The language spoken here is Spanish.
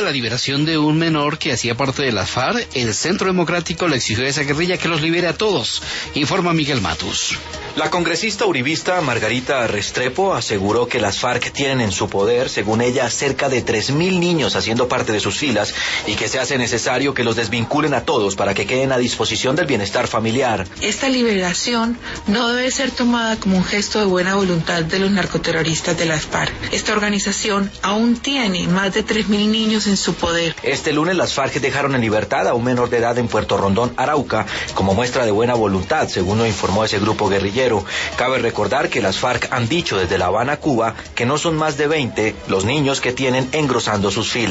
la liberación de un menor que hacía parte de las FARC, el Centro Democrático le exigió a esa guerrilla que los libere a todos, informa Miguel Matus. La congresista uribista Margarita Restrepo aseguró que las FARC tienen en su poder, según ella, cerca de 3.000 niños haciendo parte de sus filas y que se hace necesario que los desvinculen a todos para que queden a disposición del bienestar familiar. Esta liberación no debe ser tomada como un gesto de buena voluntad de los narcoterroristas de las FARC. Esta organización aún tiene más de 3.000 niños en su poder. Este lunes las FARC dejaron en libertad a un menor de edad en Puerto Rondón, Arauca, como muestra de buena voluntad, según lo informó ese grupo guerrillero. Cabe recordar que las FARC han dicho desde La Habana, Cuba, que no son más de 20 los niños que tienen engrosando sus filas.